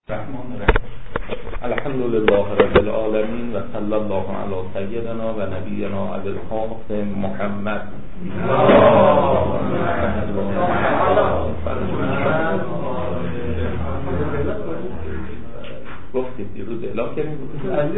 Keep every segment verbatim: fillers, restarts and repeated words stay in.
الرحمن الرحیم الحمد لله رب العالمین و صلی الله علی سیدنا و نبینا ابی القاسم محمد. گفتید دیروز اعلام کردیم از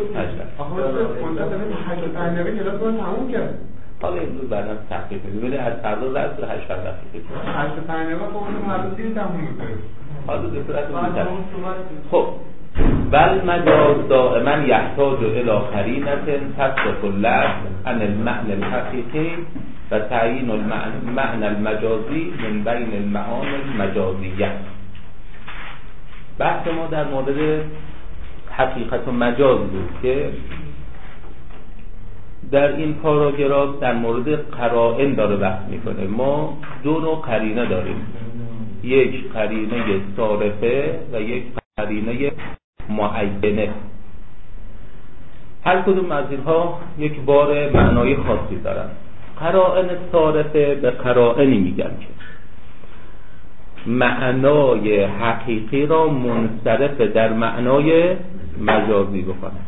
تموم کرد. حالا امروز بعدا تحقیق می‌کنیم از فردا درس هشت دقیقه هشت پنجاه با اون هر روزی تموم می‌کنه. حالا به صورت دیگر خب بل مجاز دائما یحتاج الی قرینه تصرف اللفظ عن المعنى الحقیقی و تعیین المعنى المجازی من بین المعانی المجازیه. بحث ما در مورد حقیقت و مجاز بود که در این پاراگراف در مورد قرائن داره بحث میکنه. ما دو نوع قرینه داریم، یک قرینه صارفه و یک قرینه معینه. هر کدوم از اینها یک بار معنای خاصی دارن. قرائن صارفه به قرائنی میگن که معنای حقیقی را منصرف در معنای مجازی بکنه.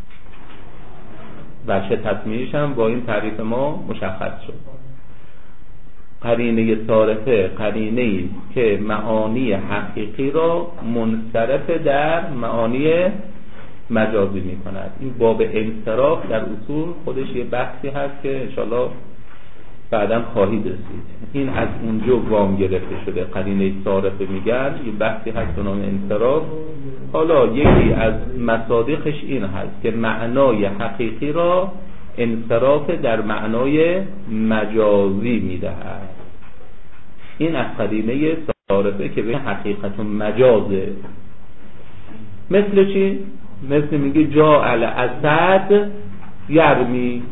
وجه تصمیمش هم با این تعریف ما مشخص شد. قرینه صارفه قرینه‌ای که معانی حقیقی را منصرف در معانی مجازی می‌کند. این باب انصراف در اصول خودش یه بحثی هست که انشالله بعداً خواهید رسید. این از اونجا وام گرفته شده. قرینه صارفه میگن یه بحثی هست به نام انصراف. حالا یکی از مصادیقش این هست که معنای حقیقی را انصراف در معنای مجازی میدهد. این از قرینه صارفه که به حقیقت و مجازه. مثل چی؟ مثل میگه جاء الاسد یرمی.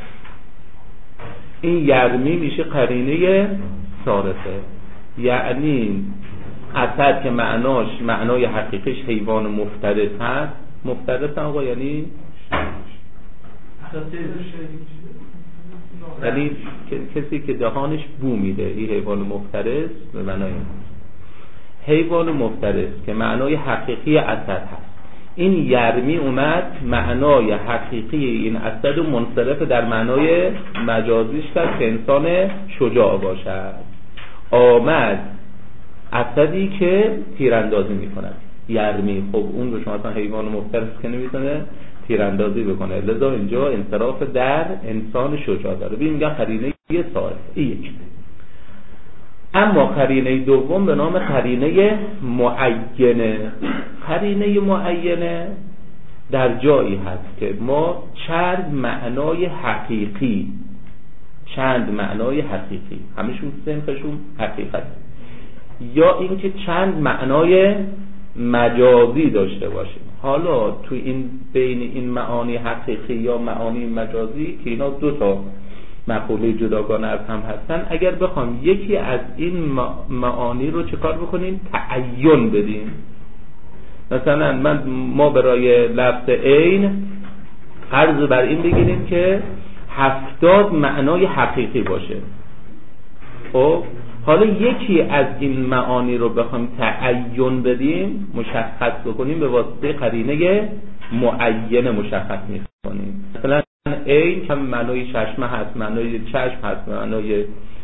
این یرمی میشه قرینه صارفه، یعنی اسد که معناش معنای حقیقیش حیوان مفترس هست. مفترس آقا یعنی یعنی کسی که دهانش بو میده. این حیوان مفترس به معنای حیوان مفترس که معنای حقیقی اسد هست. این یرمی اومد معنای حقیقی این اسد و منصرف در معنای مجازیش کرد که انسان شجاع باشد. آمد اسدی که تیراندازی میکند، یرمی. خب اون رو شما اصلا حیوان مفترس که نمیتونه تیراندازی بکنه، لذا اینجا انصراف در انسان شجاع داره. ببین میگن قرینه یه صارف. این یک. اما قرینه دوم به نام قرینه معینه. قرینه معینه در جایی هست که ما چند معنای حقیقی چند معنای حقیقی همیشون صنفشون حقیقت یا اینکه چند معنای مجازی داشته باشیم. حالا تو این بین این معانی حقیقی یا معانی مجازی که اینا دو تا مقوله جداگانه از هم هستن، اگر بخوام یکی از این معانی رو چیکار بکنیم؟ تعین بدیم. مثلا من ما برای لفظ عین قرض بر این بگیریم که هفتاد معنای حقیقی باشه. خب حالا یکی از این معانی رو بخوام تعین بدیم، مشخص بکنیم، به واسطه قرینه معینه مشخص می‌کنیم. مثلا عین هم معنای چشمه هست، معنای چشم هست، معنای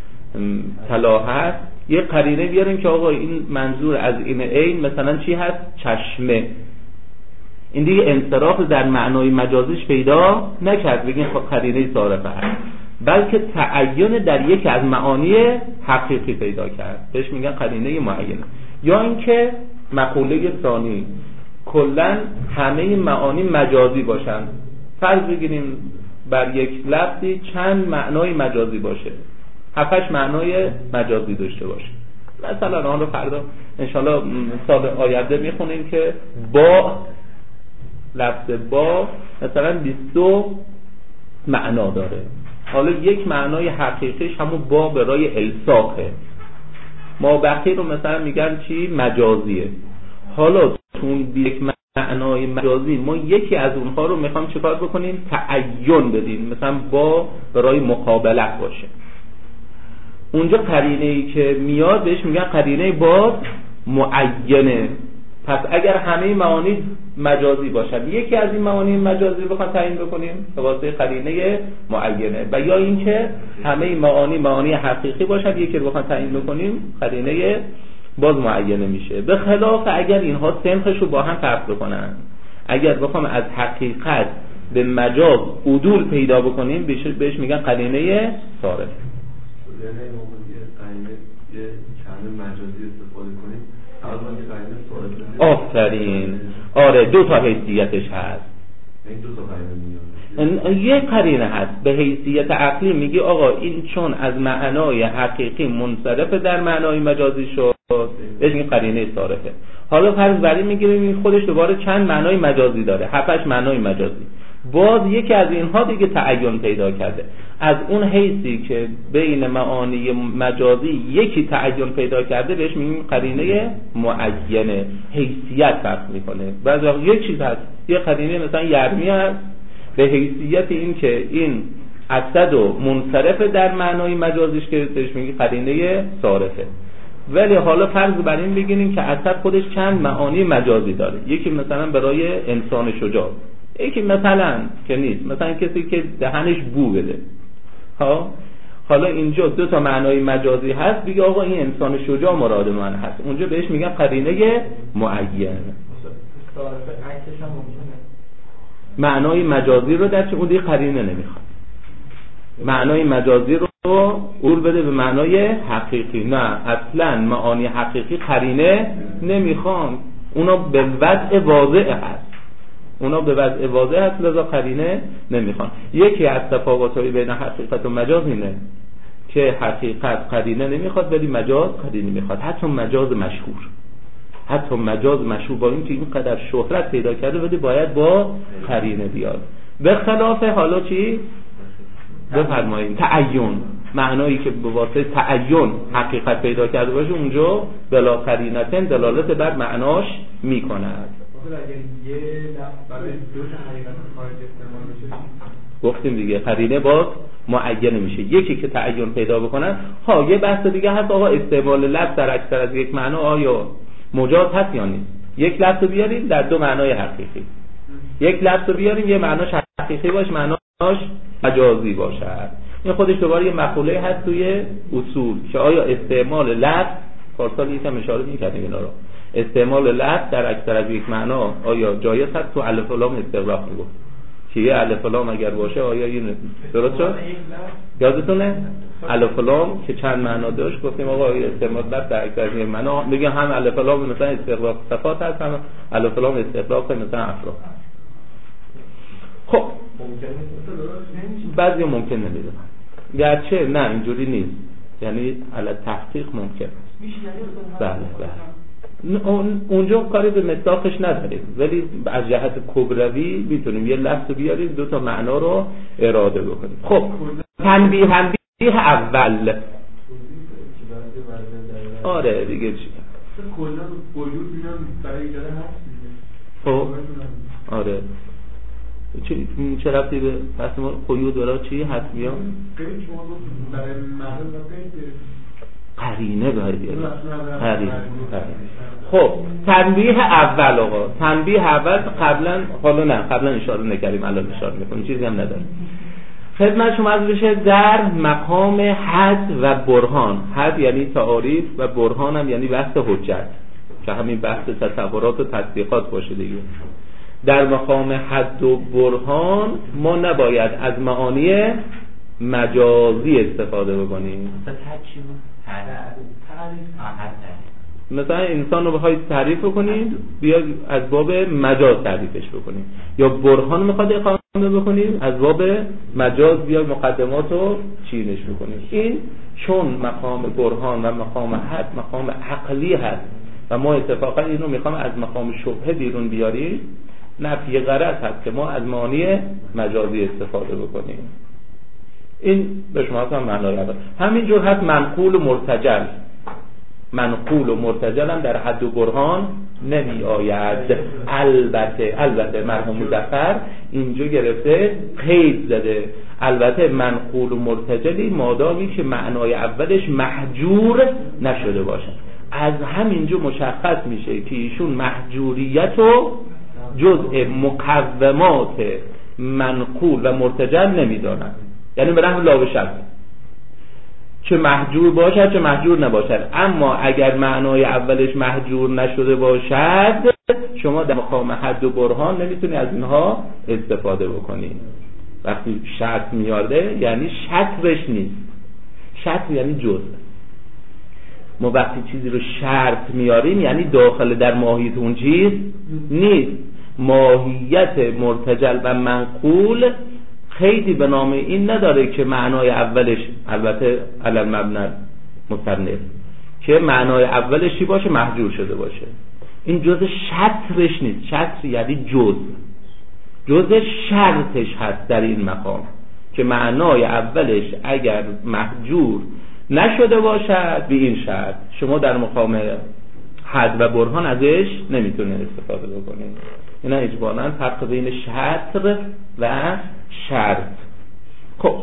طلا هست. یه قرینه بیاریم که آقا این منظور از این عین مثلا چی هست؟ چشمه. این دیگه انصراف در معنای مجازیش پیدا نکرد، بگیم خب قرینه صارفه هست، بلکه تعین در یک از معانی حقیقی پیدا کرد، بهش میگن قرینه معینه. یا اینکه مقوله ثانی کلا همه معانی مجازی باشن. فرض بگیریم بر یک لفظی چند معنای مجازی باشه، هفتش معنای مجازی داشته باشه. مثلا آن رو فردا انشالله سال آینده میخونیم که با لفظ با مثلا بیست و معنا داره. حالا یک معنای حقیقیش همون با برای الساقه. ما بقیه رو مثلا میگن چی؟ مجازیه. حالا تون یک معنای مجازی ما یکی از اونها رو میخوام چیکار بکنیم؟ تعین بدیم. مثلا با برای مقابله باشه. اونجا قرینه‌ای که میاد بهش میگن قرینه با معینه. پس اگر همه معانی مجازی باشن، یکی از این معانی مجازی رو بخوام تعیین بکنیم به واسطه قرینه معینه، و یا اینکه همه معانی معانی حقیقی باشن، یکی رو بخوام تعیین بکنیم قرینه باز معینه میشه. به خلاف اگر اینها سنخش رو با هم فرق بکنن، اگر بخوام از حقیقت به مجاز عدول پیدا بکنیم بهش میگن قرینه صارف. یعنی قرینه یه کلمه مجازی استفاده کنیم اول که قرینه صارف. آفرین. آره دو تا حیثیتش هست. این دو تا قرینه میاد. یه قرینه هست به حیثیت عقلی میگی آقا این چون از معنای حقیقی منصرف در معنای مجازی شد بهش میگن قرینه صارفه. حالا فرض بر این میگیریم این خودش دوباره چند معنای مجازی داره، هفتش معنای مجازی، باز یکی از اینها دیگه تعین پیدا کرده، از اون حیثی که بین معانی مجازی یکی تعین پیدا کرده بهش میگیم قرینه معینه، حیثیت فرق میکنه. بعضی وقت یک چیز هست، یه قرینه مثلا یرمی هست به حیثیت این که این اسد و منصرف در معنای مجازیش که بهش میگیم قرینه صارفه. ولی حالا فرض بر این بگیریم که اسد خودش چند معانی مجازی داره، یکی مثلا برای انسان شجاع، یکی مثلا که نیست، مثلا کسی که دهنش بو بده. ها حالا اینجا دو تا معنای مجازی هست، بگه آقا این انسان شجاع مراد من هست، اونجا بهش میگن قرینه معین. معنای مجازی رو در چه اون دیگه قرینه نمیخواد، معنای مجازی رو اول بده به معنای حقیقی. نه اصلا معانی حقیقی قرینه نمیخوان، اونا به وضع واضح هست، اونا به وضع واضح هست لذا قرینه نمیخوان. یکی از تفاوت‌های بین حقیقت و مجاز اینه که حقیقت قرینه نمیخواد ولی مجاز قرینه میخواد. حتی مجاز مشهور، حتی مجاز مشهور با اینکه اینقدر شهرت پیدا کرده ولی باید با قرینه بیاد. به خلاف حالا چی؟ بفرمایید تعین، معنایی که به واسطه تعین حقیقت پیدا کرده باشه اونجا بلا قرینتن دلالت بر معناش میکند. اگر یه لفظ برای دو تا حقیقت خارج استعمال بشه گفتیم دیگه قرینه باز معین میشه، یکی که تعین پیدا بکنن. ها یه بحث دیگه هست آقا استعمال لفظ در اکثر از یک معنا آیا مجاز هست یا نیست. یک لفظ رو بیاریم در دو معنای حقیقی، یک لفظ رو بیاریم یه معناش حقیقی باشه معناش مجازی باشه. این خودش دوباره یه مقوله هست توی اصول که آیا استعمال لفظ، پارسال یکم اشاره می‌کردیم اینا رو، استعمال لفظ در اکثر از یک معنا آیا جایز هست؟ تو الف و لام استغراق میگفت که یه الف و لام اگر باشه آیا این درست شد؟ یادتونه الف و لام که چند معنا داشت، گفتیم آقا استعمال لفظ در اکثر از یک معنا میگه هم الف و لام مثلا استغراق صفات هست، هم الف و لام استغراق مثلا افراد. خب بعضی ممکن نمیدونن، گرچه نه اینجوری نیست، یعنی علی تحقیق ممکن بله بله اونجا کاری به مصداقش نداریم ولی از جهت کبروی میتونیم یه لفظ بیاریم دو تا معنا رو اراده بکنیم. خب تنبیه تنبیه اول آره دیگه چی کلا وجود میان برای ایجاد هست. خب آره چه چه رفتی به پس ما قیود برای چی هست میان برای معلوم قرینه باید قرینه. خب تنبیه اول آقا، تنبیه اول قبلا حالا نه قبلا اشاره نکردیم الان اشاره میکنیم چیزی هم نداره. خدمت شما از بشه در مقام حد و برهان. حد یعنی تعاریف و برهان هم یعنی بحث حجت که همین بحث تصورات و تصدیقات باشه دیگه. در مقام حد و برهان ما نباید از معانی مجازی استفاده بکنیم. مثلا انسان رو بخواید تعریف بکنید بیاید از باب مجاز تعریفش بکنید، یا برهان میخواد اقامه بکنید از باب مجاز بیاید مقدمات رو چینش بکنید. این چون مقام برهان و مقام حد مقام عقلی هست و ما اتفاقا این رو میخوام از مقام شبهه بیرون بیاریم، نفی غرض هست که ما از معانی مجازی استفاده بکنیم. این به شما هم معنای اول. همینجور هست منقول و مرتجل. منقول و مرتجل هم در حد و برهان نمی آید. البته البته مرحوم مظفر اینجا گرفته قید زده، البته منقول و مرتجلی مادامی که معنای اولش محجور نشده باشه. از همینجا مشخص میشه که ایشون محجوریت و جزء مقومات منقول و مرتجل نمیدانن، یعنی به نحو لا بشک، چه محجور باشد چه محجور نباشد. اما اگر معنای اولش محجور نشده باشد شما در مقام حد و برهان نمیتونی از اینها استفاده بکنی. وقتی شرط میاره یعنی شطرش نیست. شطر یعنی جزء. ما وقتی چیزی رو شرط میاریم یعنی داخل در ماهیت اون چیز نیست. ماهیت مرتجل و منقول خیلی به نام این نداره که معنای اولش، البته علل مبنی مصنف، که معنای اولش چی باشه؟ محجور شده باشه. این جزء شطرش نیست. شطر یعنی جزء جزء شرطش هست در این مقام که معنای اولش اگر محجور نشده باشد به این شرط شما در مقام حد و برهان ازش نمیتونه استفاده بکنید. اینا اجباراً فرق بین شطر و شرط. خب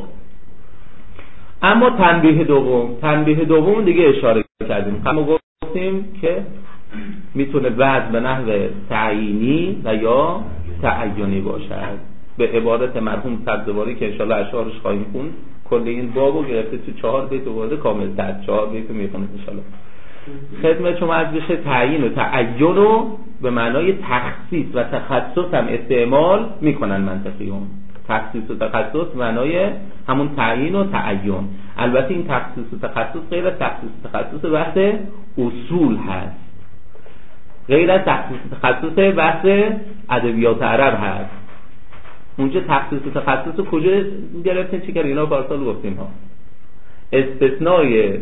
اما تنبیه دوم تنبیه دوم دیگه اشاره کردیم. ما گفتیم که میتونه وضع به نحو تعیینی و یا تعینی باشد. به عبارت مرحوم سبزواری که انشالله اشعارش خواهیم خوند، کل این بابو گرفته تو چهار بیت و وارد کامل تر چهار بیت رو میخونید انشالله. خدمت شما از بشه تعیین و تعین رو به معنای تخصیص و تخصص هم استعمال میکنن منطقیون. تخصیص و تخصص معنای همون تعیین و تعین. البته این تخصیص و تخصص غیر از تخصیص و تخصص بحث اصول هست، غیر از تخصیص و تخصص بحث ادبیات عرب هست. اونجا تخصیص و تخصص رو کجا گرفتیم؟ چی کردیم؟ اینا پارسال گفتیم ها. استثنای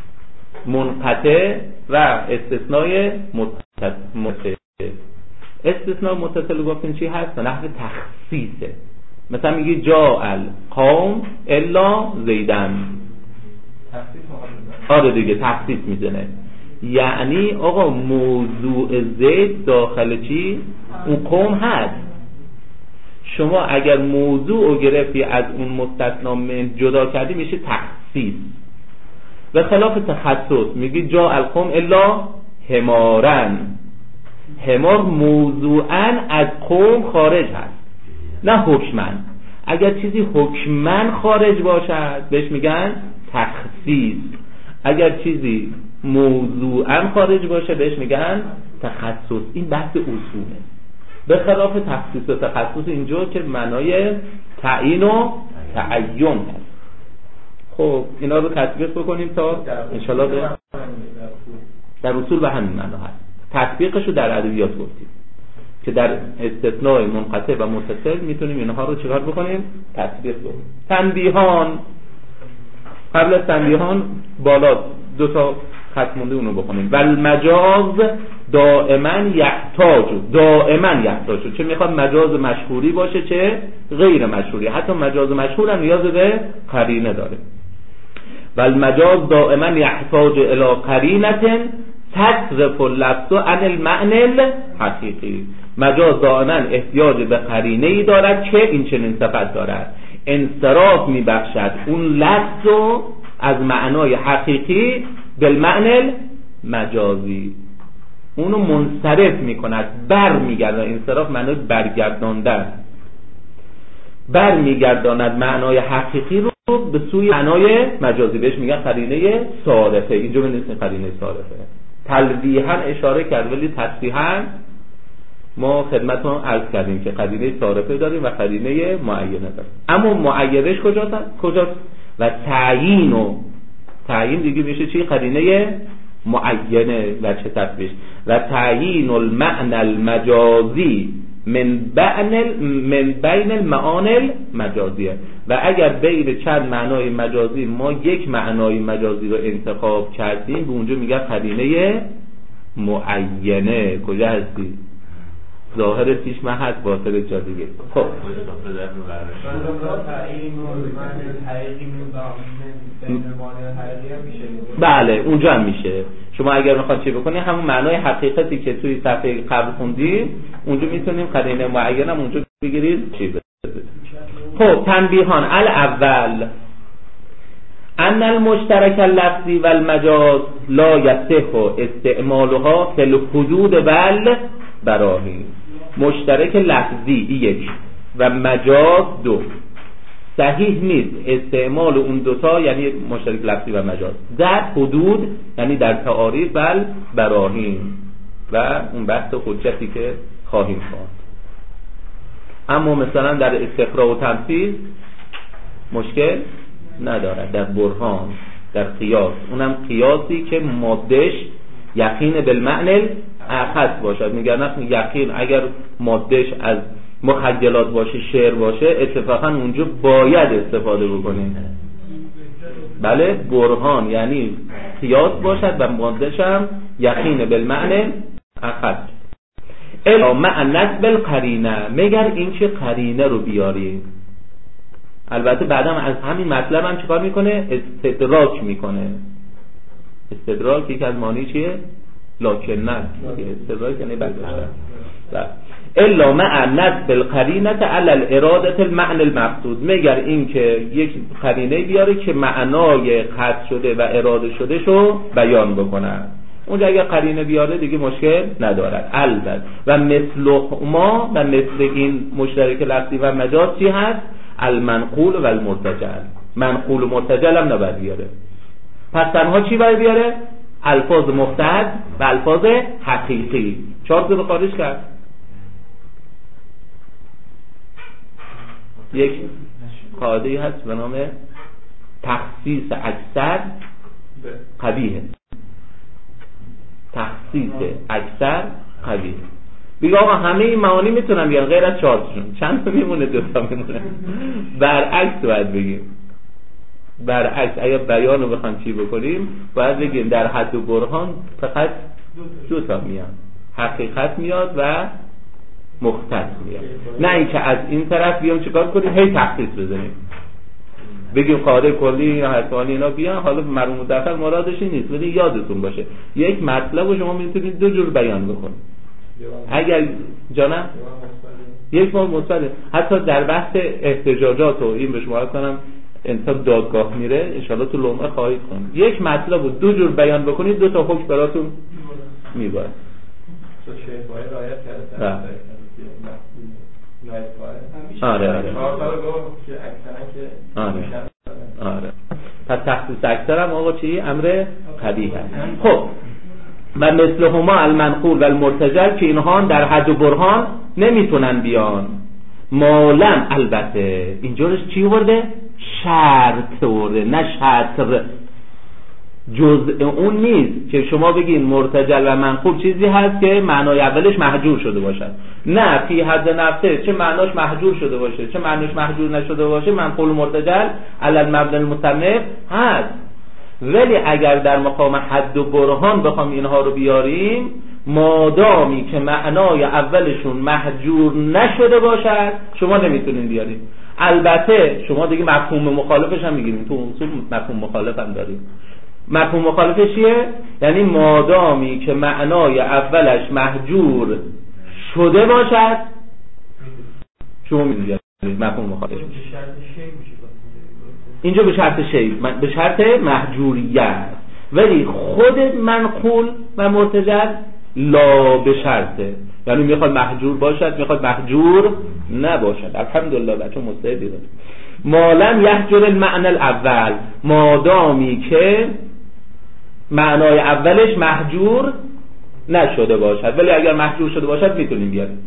منقطع و استثنای متصل. استثنای متصل گفتیم چی هست؟ به نحو تخصیصه. مثلا میگی جاء القوم الا زیدن. آره دیگه تخصیص میزنه. یعنی آقا موضوع زید داخل چی؟ اون قوم هست. شما اگر موضوع رو گرفتی از اون مستثنا من جدا کردی میشه تخصیص. به خلاف تخصص میگی جاء القوم الا حمارن. حمار موضوعاً از قوم خارج هست، نه حکمن. اگر چیزی حکمن خارج باشد بهش میگن تخصیص. اگر چیزی موضوعاً خارج باشه بهش میگن تخصص. این بحث اصوله. به خلاف تخصیص و تخصص اینجا که معنای تعیین و تعین هست. خب اینا رو تطبیق بکنیم تا انشالله به در اصول به همین معنا هست. تطبیقش رو در ادبیات گفتیم که در استثناء منقطع و متصل میتونیم اینها رو چیکار بکنیم؟ تطبیق بکنیم. تنبیهان، قبل از تنبیهان بالا دو تا خط مونده اونو بخونیم. والمجاز دائما یحتاج، دائما یحتاج، چه میخواد مجاز مشهوری باشه چه غیر مشهوری. حتی مجاز مشهور هم نیاز به قرینه داره. والمجاز دائما یحتاج الی قرینه تصرف اللفظ عن المعنى الحقیقی. مجاز دائما احتیاج به قرینه‌ای دارد که این چنین صفت دارد، انصراف میبخشد اون لفظ رو از معنای حقیقی بالمعنى مجازی، اونو منصرف میکند، بر میگرداند. انصراف معنای برگرداندن، بر میگرداند معنای حقیقی رو به سوی معنای مجازی. بهش میگن قرینه صارفه. اینجا به اسم قرینه صارفه. تلویحاً اشاره کرد ولی تصریحاً ما خدمتتون عرض کردیم که قرینه صارفه داریم و قرینه معینه داریم. اما معینش کجاست؟ کجاست؟ و تعیین و تعیین دیگه میشه چی؟ قرینه معینه و چه تطبیق. و تعیین المعنى المجازی من بین من بین المعانی المجازیه. و اگر بین چند معنای مجازی ما یک معنای مجازی رو انتخاب کردیم به اونجا میگه قرینه معینه. کجا هستی؟ ظاهر پیش من هست، باطل جا دیگه. خب بله اونجا هم میشه. شما اگر میخواد چی بکنی همون معنای حقیقتی که توی صفحه قبل خوندی اونجا میتونیم قرینه معینه هم اونجا بگیرید چی بده. خب تنبیهان. الاول ان المشترک اللفظی و المجاز لا یصح استعمالها فی الحدود بل براهین. مشترک لفظی یک و مجاز دو، صحیح نیست استعمال اون دوتا، یعنی مشترک لفظی و مجاز، در حدود یعنی در تعاریف بل براهین و اون بحث حجتی که خواهیم خواند. اما مثلا در استقراء و تمثیل مشکل ندارد، در برهان، در قیاس، اونم قیاسی که مادهش یقین بالمعنی اخذ باشد. میگن یقین اگر مادهش از مخیلات باشه، شعر باشه، اتفاقا اونجا باید استفاده بکنیم. بله، برهان یعنی قیاس باشد و مادهش هم یقین بالمعنی اخذ. الا مع نسب القرینه، مگر این که قرینه رو بیاریم. البته بعدم از همین مطلب هم چیکار میکنه؟ استدراک میکنه. استدراک یک از معنی چیه؟ لکن نه استدراک یعنی برداشتن. الا مع نسب القرینه علی الاراده المعنى المقصود، مگر این که یک قرینه بیاره که معنای قصد شده و اراده شده شو بیان بکنه. اونجا اگر قرینه بیاره دیگه مشکل ندارد. البته و مثل ما و مثل این مشترک لفظی و مجاز چی هست؟ المنقول و المرتجل. منقول و مرتجل هم نباید بیاره. پس تنها چی باید بیاره؟ الفاظ مفتعل و الفاظ حقیقی. چهار تا خارج کرد. یک قاعده‌ای هست به نام تخصیص اکثر قبیحه. تخصیص اکثر قبیحه. بگه آقا همه این معانی میتونن بیان غیر از چهار تاشون. چند تا میمونه؟ دو تا میمونه. برعکس باید بگیم. برعکس اگه بیان رو بخوام چی بکنیم باید بگیم در حد و برهان فقط دو تا میان، حقیقت میاد و مختص میاد. نه اینکه از این طرف بیام چیکار کنیم هی تخصیص بزنیم، بگیم قاعده کلی یا حتمانی اینا بیان. حالا مرحوم مدخل مرادش این نیست، ولی یادتون باشه یک مطلب رو شما میتونید دو جور بیان بکنید. اگر جانم یک ماه مثبت، حتی در بحث احتجاجات و این به شما کنم انسان دادگاه میره ان شاءالله تو لومه خواهید خوند. یک مطلب رو دو جور بیان بکنید دو تا حکم براتون میبره. تو شیخ باید رعایت کرده. آره آره آره آره پس تخصیص اکثر هم آقا چی؟ امر قبیح هست. خب و مثل هما المنقول و المرتجل که اینها در حد و برهان نمیتونن بیان. مالم البته اینجورش چی ورده؟ شرط ورده، نه شطر. جزء اون نیست که شما بگین مرتجل و منقول چیزی هست که معنای اولش محجور شده باشد. نه، فی حد نفسه چه معناش محجور شده باشه چه معناش محجور نشده باشه منقول و مرتجل علی المبنی المصنف هست. ولی اگر در مقام حد و برهان بخوام اینها رو بیاریم، مادامی که معنای اولشون محجور نشده باشد شما نمیتونین بیاریم. البته شما دیگه مفهوم مخالفش هم میگیریم، تو اصول مفهوم مخالف هم داریم. مفهوم مخالفش چیه؟ یعنی مادامی که معنای اولش محجور شده باشد شما میگیرید مفهوم مخالف. اینجا به شرط شی، به شرط محجوریت. ولی خود منقول و مرتجل لا به شرطه، یعنی میخواد محجور باشد میخواد محجور نباشد. الحمدلله بچه مستعدی دارد. مالم یحجر المعنی الاول، مادامی که معنای اولش محجور نشده باشد. ولی اگر محجور شده باشد میتونیم بیاریم.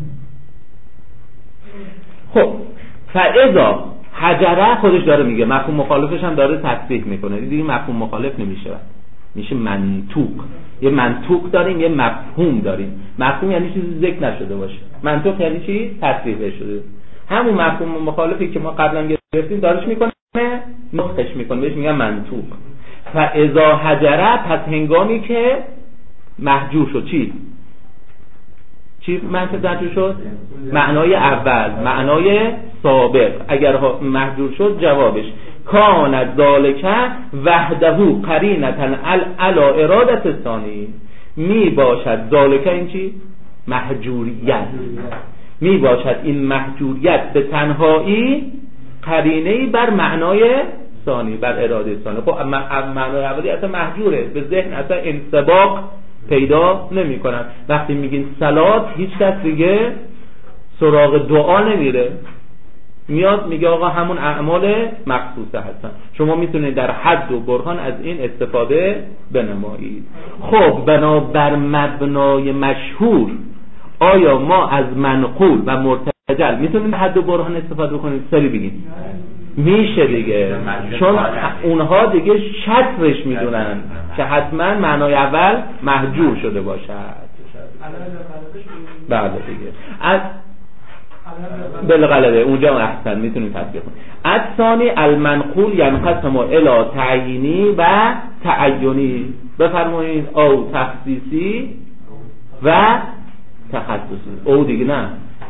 خب فاذا حجره خودش داره میگه، مفهوم مخالفش هم داره تصریح میکنه. دیگه مفهوم مخالف نمیشه، میشه منطوق. یه منطوق داریم یه مفهوم داریم. مفهوم یعنی چیزی ذکر نشده باشه، منطوق یعنی چی؟ تصریح شده. همون مفهوم مخالفی که ما قبلا گرفتیم دارش میکنه نطقش میکنه، بهش میگن منطوق. فاذا حجره، پس هنگامی که محجور شد. چی؟ چی منطق محجور شد؟ معنای اول، معنای سابق. اگر محجور شد جوابش کان ذالک وحده قرینه علی اراده الثانی، می باشد ذالک این چی؟ محجوریت. می باشد این محجوریت به تنهایی قرینه‌ای بر معنای ثانی بر اراده ثانی. خب معنای اولی اصلا محجوره، به ذهن اصلا انطباق پیدا نمی کنن. وقتی میگین صلات هیچ کس دیگه سراغ دعا نمیره، میاد میگه آقا همون اعمال مخصوصه هستن. شما میتونید در حد و برهان از این استفاده بنمایید. خب بنابر مبنای مشهور آیا ما از منقول و مرتجل میتونیم حد و برهان استفاده کنیم؟ سری بگیم میشه دیگه، چون اونها دیگه شطرش میدونن که حتما معنای اول محجور شده باشد. بله دیگه از بالغلبه اونجا احسن میتونیم تطبیق کنیم. الثانی المنقول ینقسم الی تعیینی و تعینی. بفرمایید او تخصیصی و تخصصی. او دیگه نه،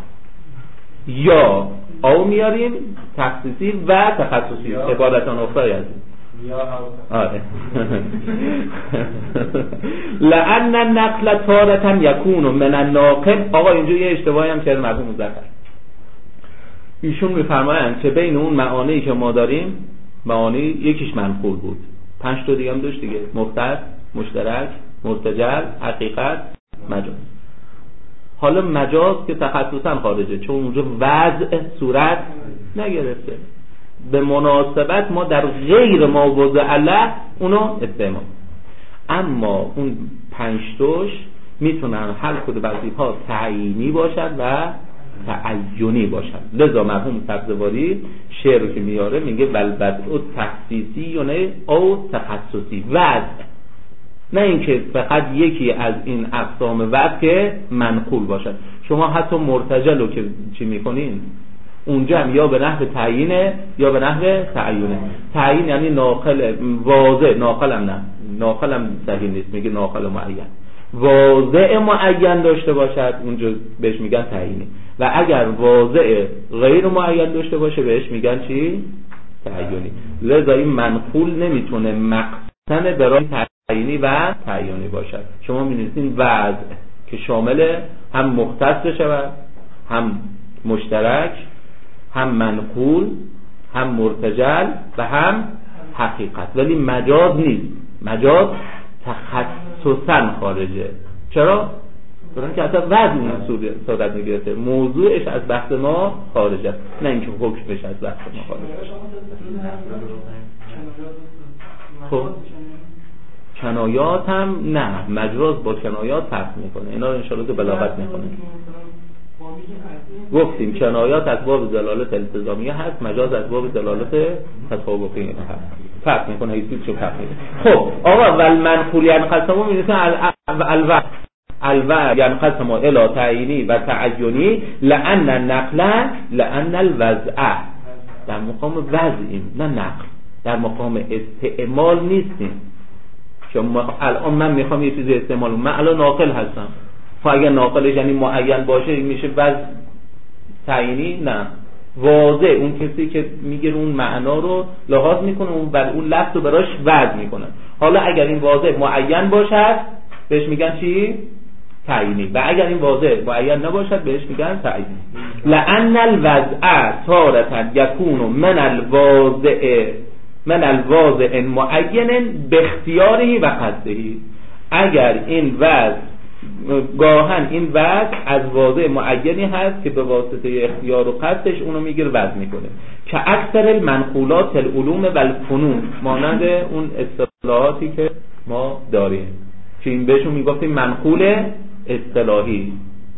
یا او میاریم تخصیصی و تخصصی، عبارتان اخرى از آره. لأن النقل تارة یکون من الناقل. آقا اینجا یه اشتباهی هم کرد، مرحوم مذکر ایشون میفرمایند که بین اون معانی که ما داریم، معانی یکیش منقول بود، پنج تا دیگه هم داشت دیگه، مختص، مشترک، مرتجل، حقیقت، مجاز. حالا مجاز که تخصصا خارجه، چون اونجا وضع صورت نگرفته، به مناسبت ما در غیر ما وضع له اونو استعمال. اما اون پنج تاش میتونن هر کدوم از اینها تعیینی باشد و تعینی باشد. لذا مرحوم سبزواری شعر که میاره میگه والبدء تخصیصی یا نه او تخصصی، وضع، نه اینکه فقط یکی از این اقسام وضع که منقول باشد. شما حتی مرتجل رو که چی میکنین اونجا هم یا به نحو تعیینه یا به نحو تعینه. تعیین یعنی ناقل واضح، ناقل هم نه، ناقل هم صحیح نیست، میگه ناقل معین، واضح معین داشته باشد اونجا بهش میگن تعیینی، و اگر واضح غیر معین داشته باشه بهش میگن چی؟ تعیینی. لذا این منقول نمیتونه مقصن برای تعیینی و تعیینی باشد. شما می‌نویسین وضع که شامل هم مختص بشود، هم مشترک، هم منقول، هم مرتجل و هم حقیقت. ولی مجاز نیست، مجاز تخصصا خارجه. چرا؟ برای که اصلا وضع اون صورت میگرفته، موضوعش از بحث ما خارجه، نه اینکه حکمش از بحث ما خارجه. خب کنایات هم نه، مجاز با کنایات فرق میکنه، اینا رو انشاءالله تو بلاغت میکنه. گفتیم کنایات از باب دلالت التزامیه هست، مجاز از باب دلالت تطابقی هست، فرق میکنه، هیچ چیز فرق میکنه. خب آقا والمنقول ینقسم میگن الوضع الوضع ینقسم الی تعیینی و تعینی لأن النقل لأن الوضع. در مقام وضعیم نه نقل، در مقام استعمال نیستیم. چون الان من میخوام یه چیزی استعمال کنم، من الان ناقل هستم، خب اگر ناقلش یعنی معین باشه میشه وضع تعیینی؟ نه، واضح اون کسی که میگه اون معنا رو لحاظ میکنه، اون بر اون لفظ رو براش وضع میکنه. حالا اگر این واضح معین باشد بهش میگن چی؟ تعیینی، و اگر این واضح معین نباشد بهش میگن تعیینی. لأن الوضع تارة یکون من الواضع من الواضع معین باختیاره و قصده. اگر این وضع گاهن این وضع از واضع معینی هست که به واسطه اختیار و قصدش اونو میگیره وضع میکنه، که اکثر المنقولات العلوم و الفنون، مانند اون اصطلاحاتی که ما داریم که این بهشون میگفتیم منقول اصطلاحی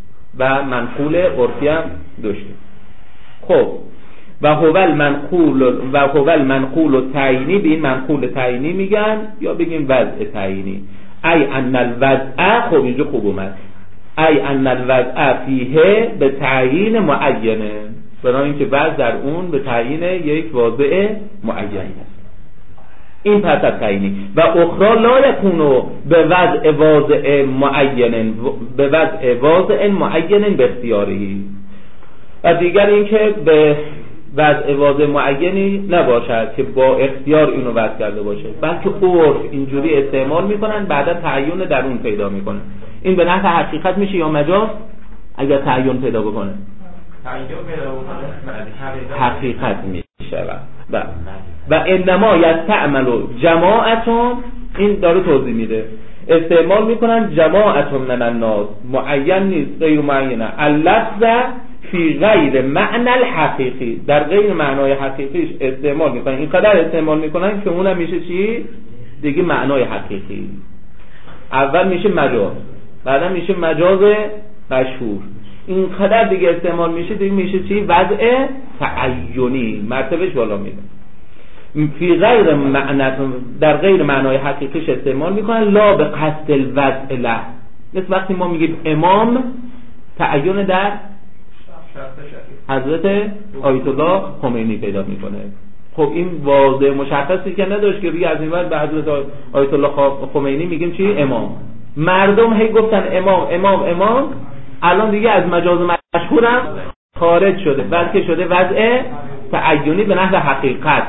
و منقول عرفی هم داشتیم. خب و هو المنقول و هو المنقول تعیینی، به این منقول تعیینی میگن یا بگیم وضع تعیینی. ای ان الوضع، خب اینجا خوب اومد، ای ان الوضع فیه به تعیین معینه، برای اینکه وضع در اون به تعیین یک واضع معین است. این پس از تعیینی. و اخرى لا یکونو به وضع واضع معین به وضع واضع معین به اختیاری. و دیگر اینکه به وضع واضع معینی نباشد که با اختیار اینو وضع کرده باشه، بلکه عرف اینجوری استعمال میکنن، بعدا تعیین در اون پیدا میکنن. این به نحو حقیقت میشه یا مجاز؟ اگر تعیین پیدا بکنه تعیین پیدا بکنه حقیقت میشه. بله و انما یستعمل جماعتون، این داره توضیح میده، استعمال میکنن جماعتون من الناس، معین نیست، غیر معینه، اللفظ فی غیر معنی الحقیقی، در غیر معنای حقیقیش استعمال میکنن، اینقدر استعمال میکنن که اونم میشه چی؟ دیگه معنای حقیقی. اول میشه مجاز، بعدا میشه مجاز مشهور، اینقدر دیگه استعمال میشه دیگه میشه چی؟ وضع تعینی، مرتبهش بالا میره. فی غیر معنی، در غیر معنای حقیقیش استعمال میکنن، لا به قصد الوضع له. مثل وقتی ما میگیم امام، تعین در حضرت آیت الله خمینی پیدا میکنه. خب این واضح مشخصی که نداشت که بگه از این بعد به حضرت آیت الله خمینی میگیم چی؟ امام. مردم هی گفتن امام امام امام، الان دیگه از مجاز مشهورم خارج شده، بلکه شده وضع تعینی به نحو حقیقت.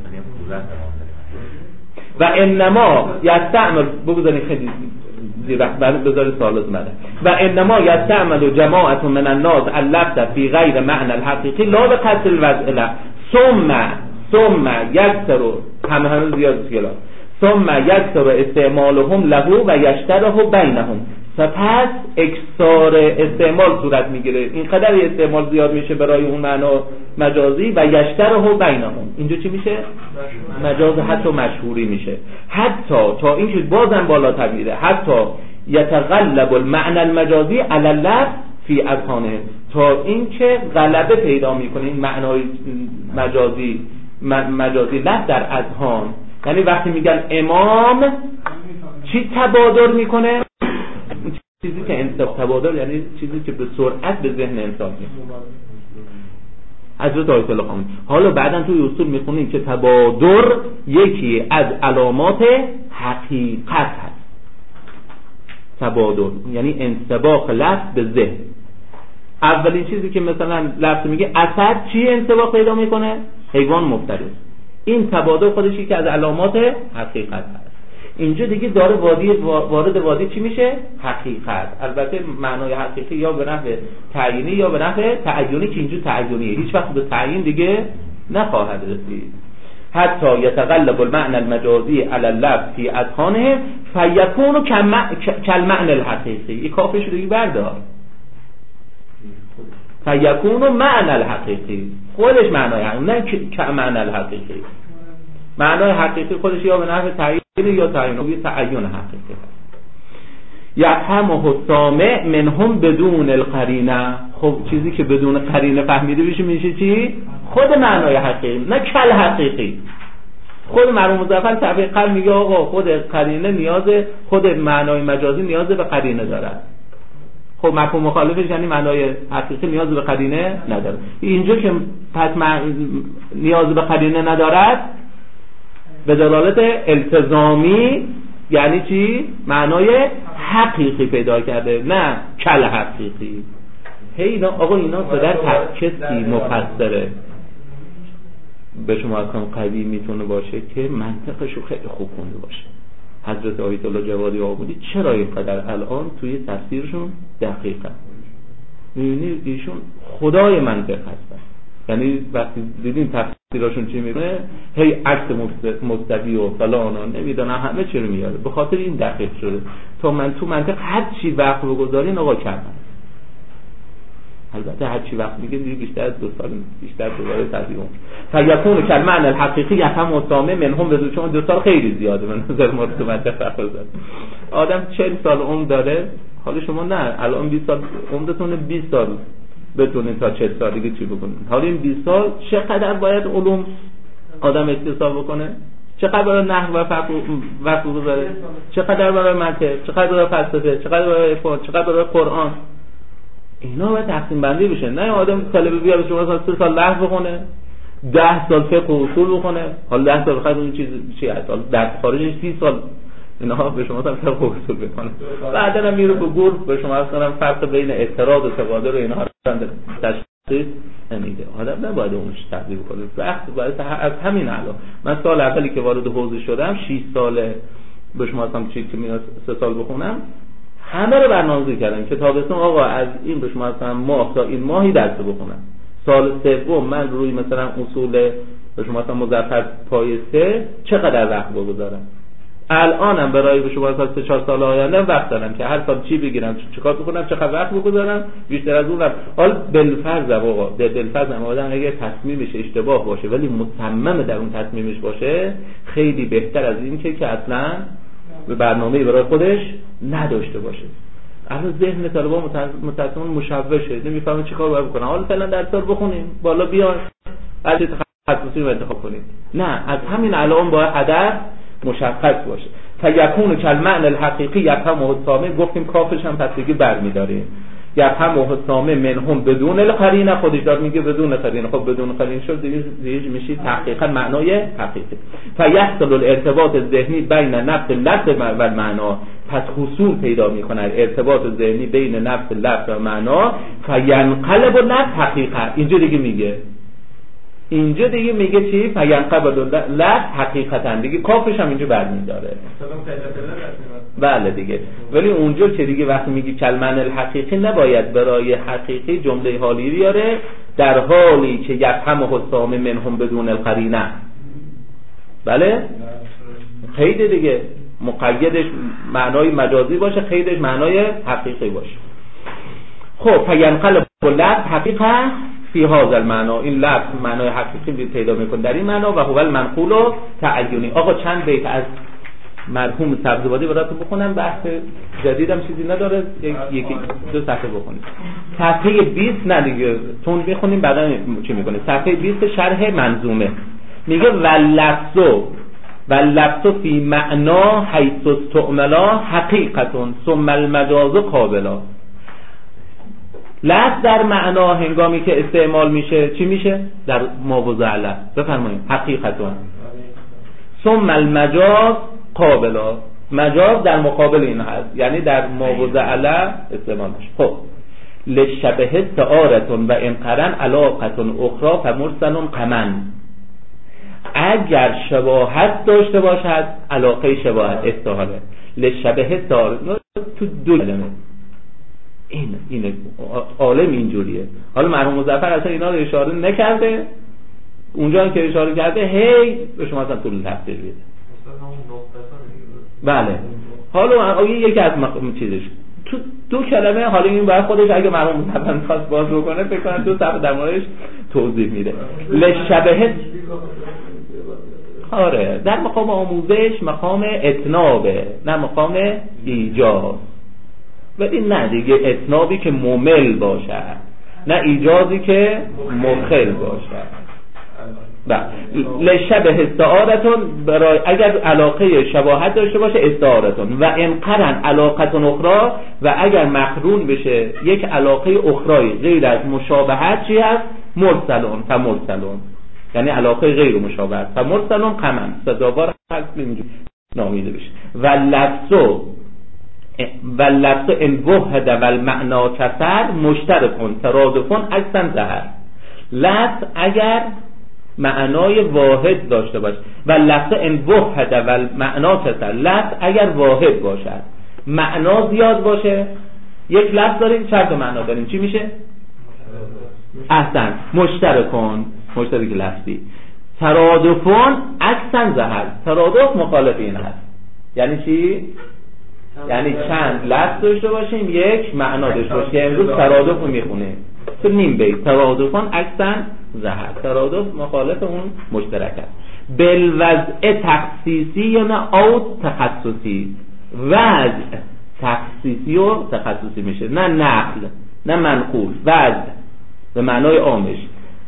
و انما یستعمل، بگذارید خیلی زیر وقت بعد بذارید سوالات مده. و انما یستعمل جماعت من الناس اللفظ فی غیر معنی الحقیقی لا به قصد الوضع له، ثم ثم یکثر، همه همه زیاد کلا، ثم یکثر استعمالهم له و یشتره بینهم، سپس اکثار استعمال صورت میگیره، اینقدر استعمال زیاد میشه برای اون معنا مجازی، و یشتره بینهم، اینجا چی میشه؟ مجاز حتی مشهوری میشه، حتی تا اینکه بازم بالاتر میره، حتی یتغلب المعنى المجازی علی اللفظ فی اذهانه، تا اینکه غلبه پیدا میکنه این معنای مجازی مجازی لفظ در اذهان. یعنی وقتی میگن امام چی تبادر میکنه؟ چیزی که انصاف تبادر، یعنی چیزی که به سرعت به ذهن انسان میاد. حضرت آیت الله خمینی. حالا بعداً توی اصول میخونیم که تبادر یکی از علامات حقیقت هست. تبادر یعنی انطباق لفظ به ذهن. اولین چیزی که مثلا لفظ میگه اسد چی انطباق پیدا میکنه؟ حیوان مفترس. این تبادر خودش یکی از علامات حقیقت هست. اینجا دیگه داره وادی وارد وادی چی میشه؟ حقیقت. البته معنای حقیقی یا به نحو تعیینی یا به نحو تعینی، که اینجا تعینیه، هیچ وقت به تعیین دیگه نخواهد رسید. حتی یتغلب المعنى المجازی علی اللفظ فی اذهانه فیکون کالمعنى الحقیقی. این کافش دیگه بردار، فیکون معنی الحقیقی، خودش معنای حقیقی، نه کالمعنى الحقیقی. معنای حقیقی خودش یا به نحو تعیین یا تعیین یا تعین حقیقی هست. یفهمه السامع منهم بدون القرینه. خب چیزی که بدون قرینه فهمیده بشه میشه چی؟ خود معنای حقیقی، نه کل حقیقی. خود مرحوم مظفر صفحه قلب میگه آقا خود قرینه نیاز، خود معنای مجازی نیاز به قرینه دارد. خب مفهوم مخالفش یعنی معنای حقیقی نیاز به قرینه نداره. اینجا که پس نیاز به قرینه ندارد به دلالت التزامی، یعنی چی؟ معنای حقیقی پیدا کرده، نه کل حقیقی. هی اینا آقا اینا در کسی مفسره به شما اصلا قوی میتونه باشه که منطقشو خیلی خوب خونده باشه. حضرت آیت الله جوادی آبادی چرا اینقدر الان توی تفسیرشون دقیقه؟ میبینید ایشون خدای منطق هستن. یعنی وقتی دیدین تفسیرشون چی میکنه، هی عکس مستوی و فلان و نمیدونم همه چی رو میاره، به خاطر این دقیق شده تا من تو منطق هر چی وقت بگذارین آقا کردن. البته هر چی وقت میگه دیگه بیشتر از دو سال بیشتر دوباره تفسیر اون فیکون کلمه الحقیقی یفهم مستامه منهم به چون دو سال خیلی زیاده به نظر ما تو منطق فقط آدم چهل سال عمر داره، حالا شما نه الان بیست سال عمرتونه، بیست سال بتونید تا چهل سال دیگه چی بکنید. حالا این بیست سال چقدر باید علوم آدم اکتساب بکنه، چقدر برای نحو و فقه وقت بذاره، چقدر برای منطق، چقدر برای فلسفه، چقدر برای عرفان، چقدر برای قرآن. اینا باید تقسیم بندی بشه. نه آدم طالب بیاد شما مثلا سه سال نحو بخونه، ده سال فقه و اصول بخونه، حالا ده سال بخواد اون چیز چی هست، حالا در خارجش سی سال اینا به شما مثلا فقه و اصول بخونه، بعدا میره به گور به شما مثلا فرق بین اعتراض و تبادر و اینها رو تشخیص نمیده. آدم نباید اونش تحلیل کنه. وقت باید از همین الان من سال اولی که وارد حوزه شدم شش ساله به شما مثلا چیزی که میاد سه سال بخونم همه رو برنامه‌ریزی کردم که تابستون آقا از این به شما مثلا ماه تا این ماهی درس بخونم. سال سوم من روی مثلا اصول شما مثلا مظفر پای سه چقدر وقت بگذارم؟ الانم برای شما مثلا سه چهار سال آینده وقت دارم که هر سال چی بگیرم، چیکار بکنم، چقدر وقت بگذارم بیشتر از اون وقت. حالا بالفرض آقا در بالفرض آدم اگه تصمیمش اشتباه باشه ولی مصمم در اون تصمیمش باشه، خیلی بهتر از این که که اصلا به برنامه‌ای برای خودش نداشته باشه. الان ذهن طلبا متأسفانه مشوشه، نمیفهمه چیکار باید بکنه. حالا فعلا درس رو بخونیم، بالا بیان، بعد تخصصی رو انتخاب کنیم. نه، از همین الان باید هدف مشخص باشه. فیکون کالمعنى الحقیقی یفهمه السامع، گفتیم کافش هم پس دیگه برمی‌داریم. یفهمه السامع منهم بدون القرینه، خودش داد میگه بدون قرینه. خب بدون قرینه شد دیگه دیگه میشه تحقیقا معنای حقیقی. فیحصل الارتباط الذهنی بین نفس اللفظ و المعنا، پس حصول پیدا میکنه ارتباط ذهنی بین نفس لفظ و معنا. فینقلب اللفظ حقیقه، اینجا دیگه میگه اینجا دیگه میگه چی؟ فینقلب اللفظ حقیقتا، دیگه کافش هم اینجا برمی‌داره. بله دیگه. ولی اونجا که دیگه وقتی میگی کلمن الحقیقی نباید برای حقیقی جمله حالی بیاره، در حالی که یفهمه السامع منهم بدون القرینه. بله؟ قید دیگه مقیدش معنای مجازی باشه، قیدش معنای حقیقی باشه. خب فینقلب اللفظ حقیقه فی هذا المعنى، این لفظ معنای حقیقی پیدا میکنه در این معنا. و هو المنقول و تعینی. آقا چند بیت از مرحوم سبزوادی براتون بخونم، بحث جدیدم چیزی نداره، یکی دو صفحه بخونیم. صفحه بیست نه دیگه تون میخونیم بعدا چی میکنه. صفحه بیست شرح منظومه میگه واللفظ واللفظ فی معنا حیث استعملا حقیقتون ثم المجاز قابلا. لفظ در معنا هنگامی که استعمال میشه چی میشه؟ در ماوضع لفظ بفرمایید حقیقتون. ثم المجاز قابلا، مجاز در مقابل این هست، یعنی در ماوضع لفظ استعمال میشه. خب لشبه استعارتون و انقرن علاقتون اخرى فمرسلون قمن، اگر شباهت داشته باشد علاقه شباهت استعاره. لشبه استعاره تو دو کلمه این این عالم اینجوریه. حالا مرحوم مظفر اصلا اینا رو اشاره نکرده، اونجا که اشاره کرده هی به شما اصلا طول تفسیر میده. بله حالا یکی از چیزش تو دو کلمه، حالا این باید خودش اگه مرحوم مظفر خواست باز بکنه فکر کنم دو صفحه در موردش توضیح میده. لشبه آره در مقام آموزش مقام اتنابه نه مقام ایجاز. ولی نه دیگه اتنابی که ممل باشد، نه ایجازی که مخل باشد. بله لشبه استعارتون، برای اگر علاقه شباهت داشته باشه استعارتون، و انقرن علاقتون اخرى، و اگر مقرون بشه یک علاقه اخرای غیر از مشابهت چی هست؟ مرسلون فمرسلون، یعنی علاقه غیر مشابهت. فمرسلون قمن سزاوار هست اینجوری نامیده بشه. و لفظو و لفظ ان وحد و المعنا کسر مشترکون ترادفون اکسن زهر. لفظ اگر معنای واحد داشته باشه، و لفظ ان وحد و المعنا کسر، لفظ اگر واحد باشد معنا زیاد باشه. یک لفظ داریم چند تا معنا داریم، چی میشه؟ احسن مشترکون، مشترک لفظی. ترادفون اکسن زهر، ترادف مخالف این هست. یعنی چی؟ یعنی چند لفظ داشته باشیم یک معنا داشته باشیم. امروز ترادف رو میخونیم تو نیم بیت. ترادفون اکسن زهر، ترادف مخالف اون مشترک است. بالوضع تخصیصی یا نه او تخصصی. وضع تخصیصی و تخصصی میشه، نه نقل نه منقول. وضع به معنای عامش.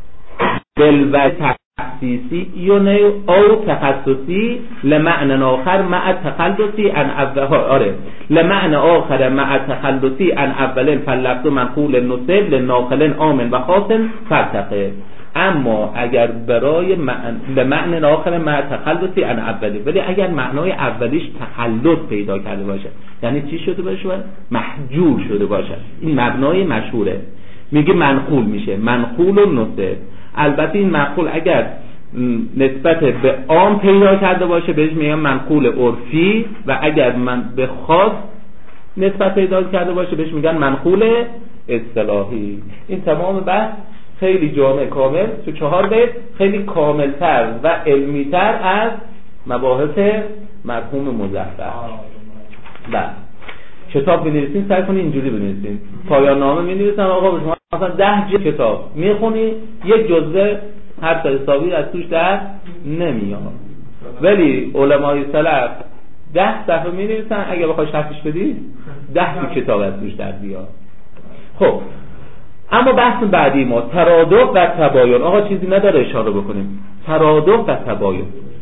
بالوضع تخصیصی یا نه او تخصصی لمعنى آخر مع تخلصی عن اول. آره لمعنى آخر مع تخلصی عن اولین فلفظ منقول نصب لناقل آمن و خاص فرتقه. اما اگر برای لمعنى آخر مع تخلصی عن اولی، ولی اگر معنای اولیش تخلص پیدا کرده باشه، یعنی چی شده باشه؟ محجور شده باشه. این مبنای مشهوره، میگه منقول میشه، منقول و نصب. البته این منقول اگر نسبت به عام پیدا کرده باشه بهش میگن منقول عرفی، و اگر من به خاص نسبت پیدا کرده باشه بهش میگن منقول اصطلاحی. این تمام بحث خیلی جامع کامل تو چهار بیت، خیلی کاملتر و علمیتر از مباحث مرحوم مظفر. بله کتاب بنویسین سعی کنین اینجوری بنویسین. پایان نامه می‌نویسن آقا شما مثلا ده جلد کتاب میخونی، یک جزوه هر تا حسابی از توش در نمیاد. ولی علمای سلف ده صفحه می‌نویسن، اگه بخوای شرحش بدی ده تا کتاب از توش در بیاد. خب اما بحث بعدی ما ترادف و تباین. آقا چیزی نداره اشاره بکنیم. ترادف و تباین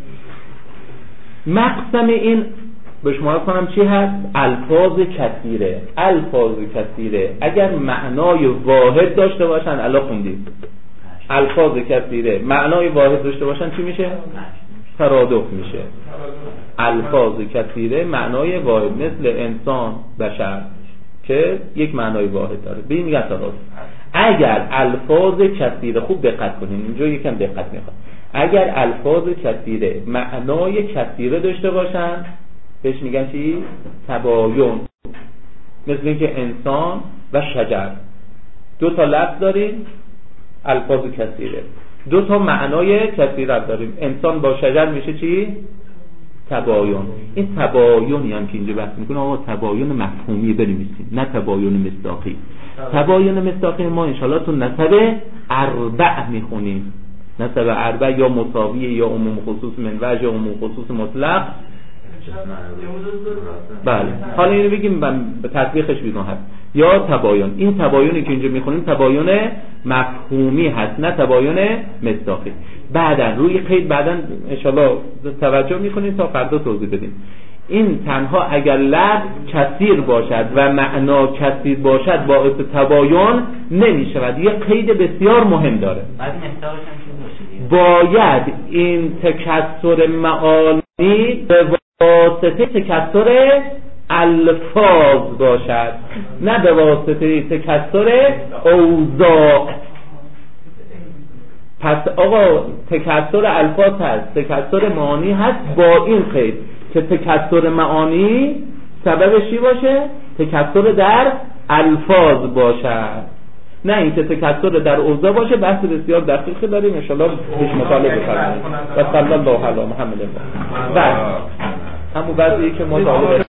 مقسم این به شما کنم چی هست؟ الفاظ کثیره. الفاظ کثیره اگر معنای واحد داشته باشن، الان خوندیم الفاظ کثیره معنای واحد داشته باشن چی میشه؟ ترادف میشه. الفاظ کثیره معنای واحد، مثل انسان، بشر که یک معنای واحد داره، به این میگن ترادف. اگر الفاظ کثیره، خوب دقت کنین اینجا یکم دقت میخواد، اگر الفاظ کثیره معنای کثیره داشته باشن بهش میگن چی؟ تباین. مثل اینکه انسان و شجر دو تا لفظ داریم، الفاظ کثیره، دو تا معنای کثیره داریم، انسان با شجر میشه چی؟ تباین. این تباینی هم که اینجا بحث میکنه آقا تباین مفهومی بنویسیم، نه تباین مصداقی. تباین مصداقی ما انشالله تو نسب اربع میخونیم. نسب اربع یا مساویه یا عموم خصوص منوج یا عموم خصوص مطلق. بله حالا اینو بگیم به تطبیقش بیرون هست. یا تباین، این تباینی که اینجا میخونیم تباین مفهومی هست، نه تباین مصداقی. بعدن روی قید بعدن انشالله توجه میکنیم تا فردا توضیح بدیم. این تنها اگر لفظ کثیر باشد و معنا کثیر باشد باعث تباین نمیشود. یه قید بسیار مهم داره، باید این تکثر معانی به واسطه تکثر الفاظ باشد، نه به واسطه تکثر اوضاع. پس آقا تکثر الفاظ هست، تکثر معانی هست، با این قید که تکثر معانی سببش چی باشه؟ تکثر در الفاظ باشد، نه این که تکثر در اوضاع باشه. بحث بسیار دقیقی داریم ان شاء الله پیش مطالعه بفرمایید. و صلی الله علی محمد. بعد همون بعضی که ما